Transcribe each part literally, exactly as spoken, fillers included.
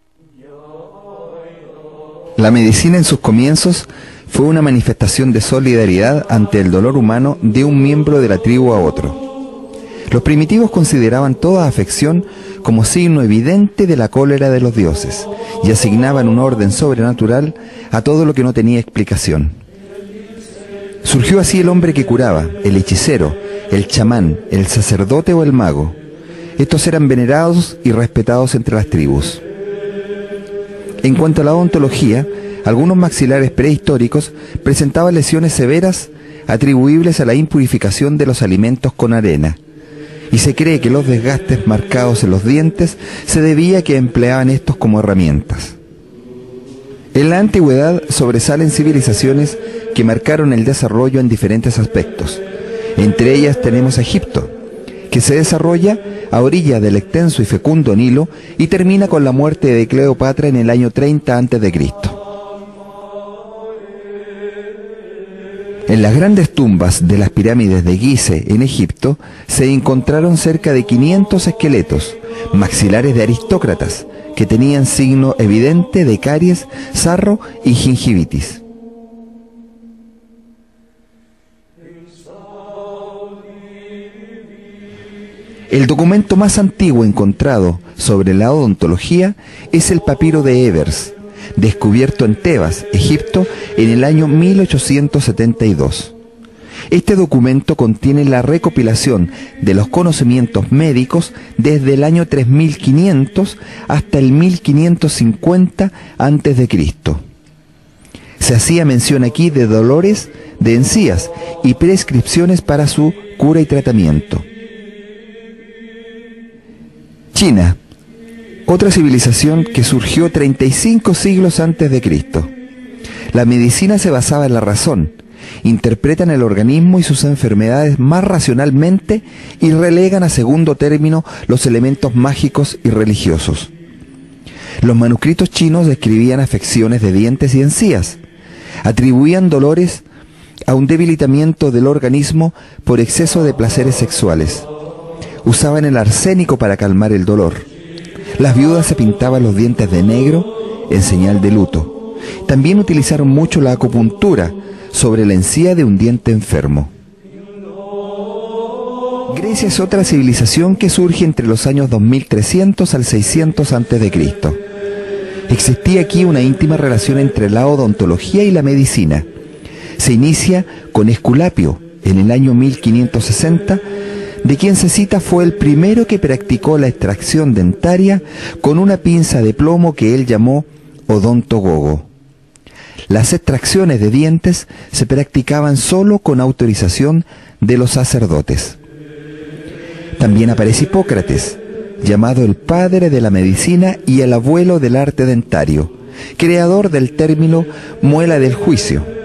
La medicina en sus comienzos fue una manifestación de solidaridad ante el dolor humano de un miembro de la tribu a otro. Los primitivos consideraban toda afección como signo evidente de la cólera de los dioses y asignaban un orden sobrenatural a todo lo que no tenía explicación. Surgió así el hombre que curaba, el hechicero, el chamán, el sacerdote o el mago. Estos eran venerados y respetados entre las tribus. En cuanto a la odontología, algunos maxilares prehistóricos presentaban lesiones severas atribuibles a la impurificación de los alimentos con arena, y se cree que los desgastes marcados en los dientes se debía a que empleaban estos como herramientas. En la antigüedad sobresalen civilizaciones que marcaron el desarrollo en diferentes aspectos. Entre ellas tenemos a Egipto, que se desarrolla a orilla del extenso y fecundo Nilo y termina con la muerte de Cleopatra en el año treinta antes de Cristo. En las grandes tumbas de las pirámides de Gizeh en Egipto se encontraron cerca de quinientos esqueletos, maxilares de aristócratas, que tenían signo evidente de caries, sarro y gingivitis. El documento más antiguo encontrado sobre la odontología es el papiro de Ebers, descubierto en Tebas, Egipto, en el año mil ochocientos setenta y dos. Este documento contiene la recopilación de los conocimientos médicos desde el año tres mil quinientos hasta el mil quinientos cincuenta antes de Cristo. Se hacía mención aquí de dolores de encías y prescripciones para su cura y tratamiento. China, otra civilización que surgió treinta y cinco siglos antes de Cristo. La medicina se basaba en la razón, interpretan el organismo y sus enfermedades más racionalmente y relegan a segundo término los elementos mágicos y religiosos. Los manuscritos chinos describían afecciones de dientes y encías, atribuían dolores a un debilitamiento del organismo por exceso de placeres sexuales. Usaban el arsénico para calmar el dolor. Las viudas se pintaban los dientes de negro en señal de luto. También utilizaron mucho la acupuntura sobre la encía de un diente enfermo. Grecia es otra civilización que surge entre los años dos mil trescientos al seiscientos antes de Cristo. Existía aquí una íntima relación entre la odontología y la medicina. Se inicia con Esculapio en el año mil quinientos sesenta, de quien se cita fue el primero que practicó la extracción dentaria con una pinza de plomo que él llamó odontogogo. Las extracciones de dientes se practicaban solo con autorización de los sacerdotes. También aparece Hipócrates, llamado el padre de la medicina y el abuelo del arte dentario, creador del término muela del juicio.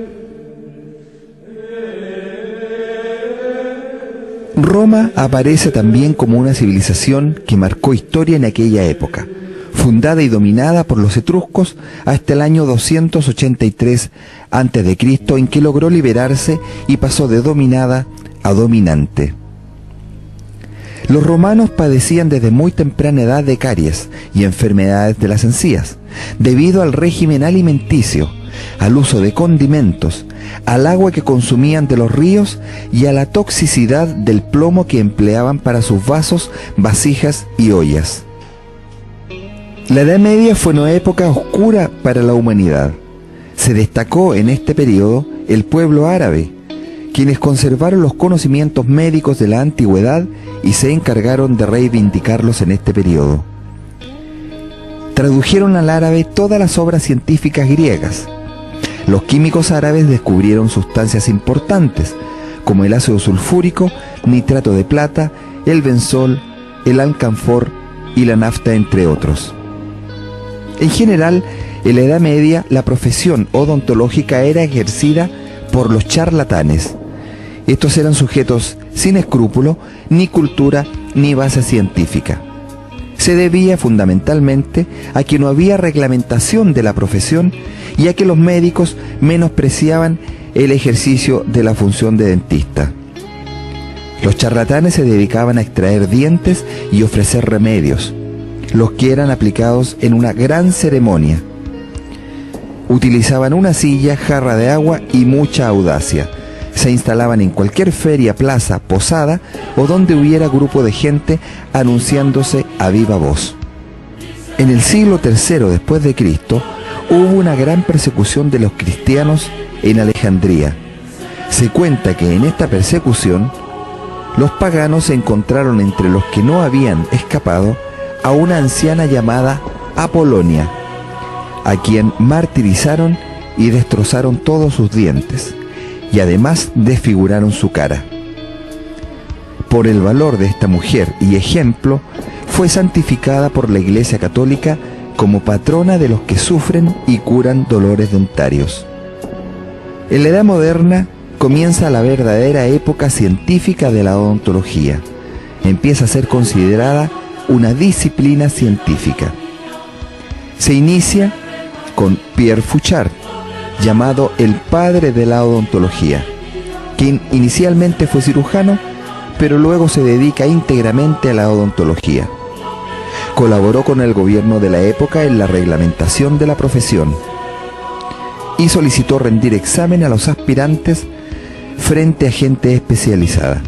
Roma aparece también como una civilización que marcó historia en aquella época, fundada y dominada por los etruscos hasta el año doscientos ochenta y tres antes de Cristo, en que logró liberarse y pasó de dominada a dominante. Los romanos padecían desde muy temprana edad de caries y enfermedades de las encías, debido al régimen alimenticio, al uso de condimentos, al agua que consumían de los ríos y a la toxicidad del plomo que empleaban para sus vasos, vasijas y ollas. La Edad Media fue una época oscura para la humanidad. Se destacó en este periodo el pueblo árabe, quienes conservaron los conocimientos médicos de la antigüedad y se encargaron de reivindicarlos en este periodo. Tradujeron al árabe todas las obras científicas griegas. Los químicos árabes descubrieron sustancias importantes, como el ácido sulfúrico, nitrato de plata, el benzol, el alcanfor y la nafta, entre otros. En general, en la Edad Media, la profesión odontológica era ejercida por los charlatanes. Estos eran sujetos sin escrúpulo, ni cultura, ni base científica. Se debía fundamentalmente a que no había reglamentación de la profesión y a que los médicos menospreciaban el ejercicio de la función de dentista. Los charlatanes se dedicaban a extraer dientes y ofrecer remedios. los que eran aplicados en una gran ceremonia. Utilizaban una silla, jarra de agua y mucha audacia. Se instalaban en cualquier feria, plaza, posada o donde hubiera grupo de gente anunciándose a viva voz. En el siglo tercero después de Cristo hubo una gran persecución de los cristianos en Alejandría. Se cuenta que en esta persecución los paganos encontraron entre los que no habían escapado a una anciana llamada Apolonia, a quien martirizaron y destrozaron todos sus dientes, y además desfiguraron su cara. Por el valor de esta mujer y ejemplo, fue santificada por la Iglesia Católica como patrona de los que sufren y curan dolores dentarios. En la Edad Moderna comienza la verdadera época científica de la odontología. Empieza a ser considerada una disciplina científica. Se inicia con Pierre Fauchard, llamado el padre de la odontología, quien inicialmente fue cirujano, pero luego se dedica íntegramente a la odontología. Colaboró con el gobierno de la época en la reglamentación de la profesión y solicitó rendir examen a los aspirantes frente a gente especializada.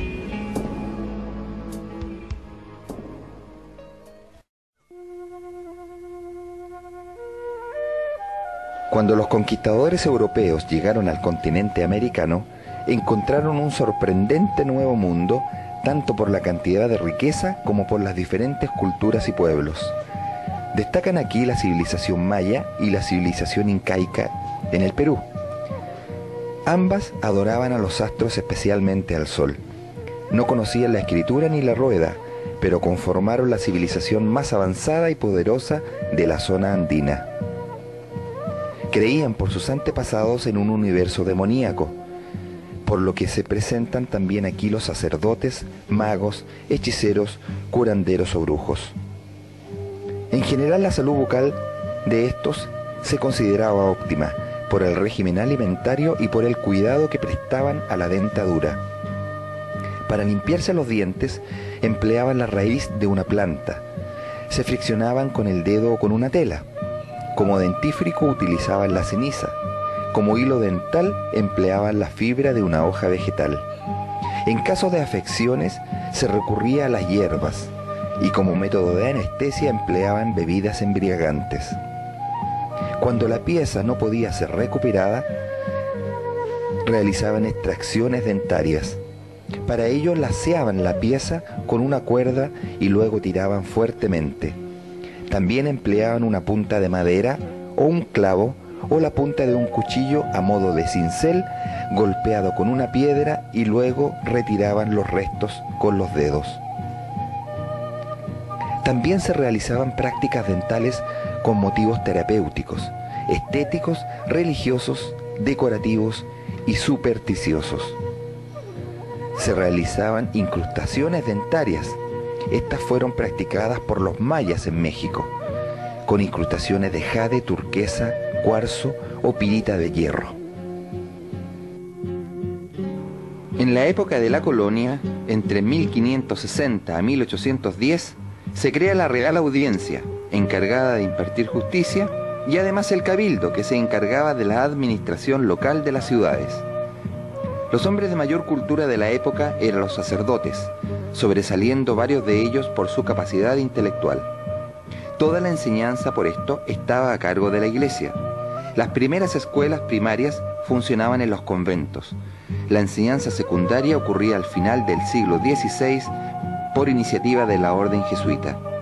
Cuando los conquistadores europeos llegaron al continente americano, encontraron un sorprendente nuevo mundo, tanto por la cantidad de riqueza como por las diferentes culturas y pueblos. Destacan aquí la civilización maya y la civilización incaica en el Perú. Ambas adoraban a los astros, especialmente al sol. No conocían la escritura ni la rueda, pero conformaron la civilización más avanzada y poderosa de la zona andina. Creían por sus antepasados en un universo demoníaco, por lo que se presentan también aquí los sacerdotes, magos, hechiceros, curanderos o brujos. En general, la salud bucal de estos se consideraba óptima por el régimen alimentario y por el cuidado que prestaban a la dentadura. Para limpiarse los dientes empleaban la raíz de una planta. Se friccionaban con el dedo o con una tela. Como dentífrico utilizaban la ceniza. Como hilo dental empleaban la fibra de una hoja vegetal. En caso de afecciones se recurría a las hierbas y como método de anestesia empleaban bebidas embriagantes. Cuando la pieza no podía ser recuperada, realizaban extracciones dentarias. Para ello laceaban la pieza con una cuerda y luego tiraban fuertemente. También empleaban una punta de madera o un clavo o la punta de un cuchillo a modo de cincel golpeado con una piedra y luego retiraban los restos con los dedos. También se realizaban prácticas dentales con motivos terapéuticos, estéticos, religiosos, decorativos y supersticiosos. Se realizaban incrustaciones dentarias. Estas fueron practicadas por los mayas en México, con incrustaciones de jade, turquesa, cuarzo o pirita de hierro. En la época de la colonia, entre mil quinientos sesenta a mil ochocientos diez, se crea la Real Audiencia, encargada de impartir justicia, y además el Cabildo, que se encargaba de la administración local de las ciudades. Los hombres de mayor cultura de la época eran los sacerdotes, sobresaliendo varios de ellos por su capacidad intelectual. Toda la enseñanza, por esto, estaba a cargo de la Iglesia. Las primeras escuelas primarias funcionaban en los conventos. La enseñanza secundaria ocurría al final del siglo dieciséis por iniciativa de la orden jesuita.